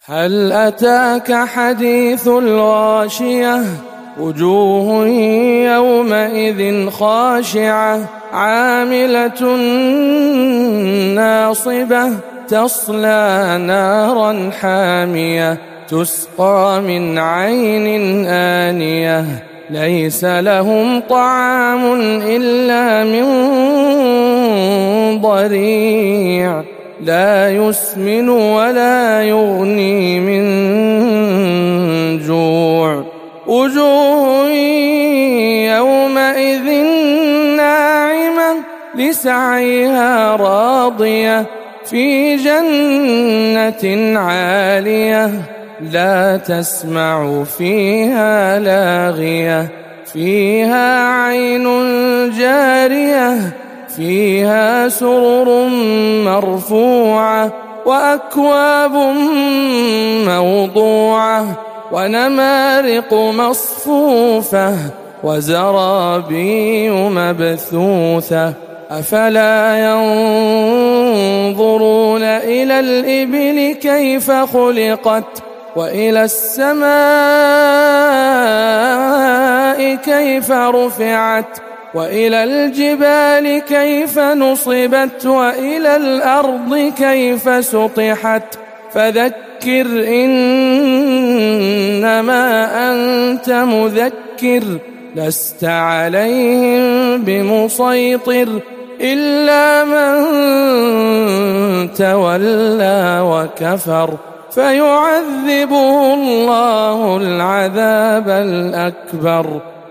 هل أتاك حديث الغاشية وجوه يومئذ خاشعة عاملة ناصبة تصلى نارا حامية تسقى من عين آنية ليس لهم طعام إلا من ضريع لا يسمن ولا يغني من جوع وجوه يومئذ ناعمة لسعيها راضية في جنة عالية لا تسمع فيها لاغية فيها عين جارية فيها سرر مرفوعة وأكواب موضوعة ونمارق مصفوفة وزرابي مبثوثة أفلا ينظرون إلى الإبل كيف خلقت وإلى السماء كيف رفعت وإلى الجبال كيف نصبت وإلى الأرض كيف سطحت فذكر إنما أنت مذكر لست عليهم بمسيطر إلا من تولى وكفر فيعذبه الله العذاب الأكبر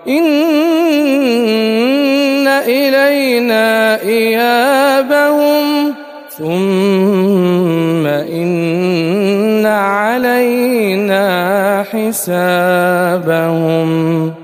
إن إلينا إيابهم ثم إن علينا حسابهم.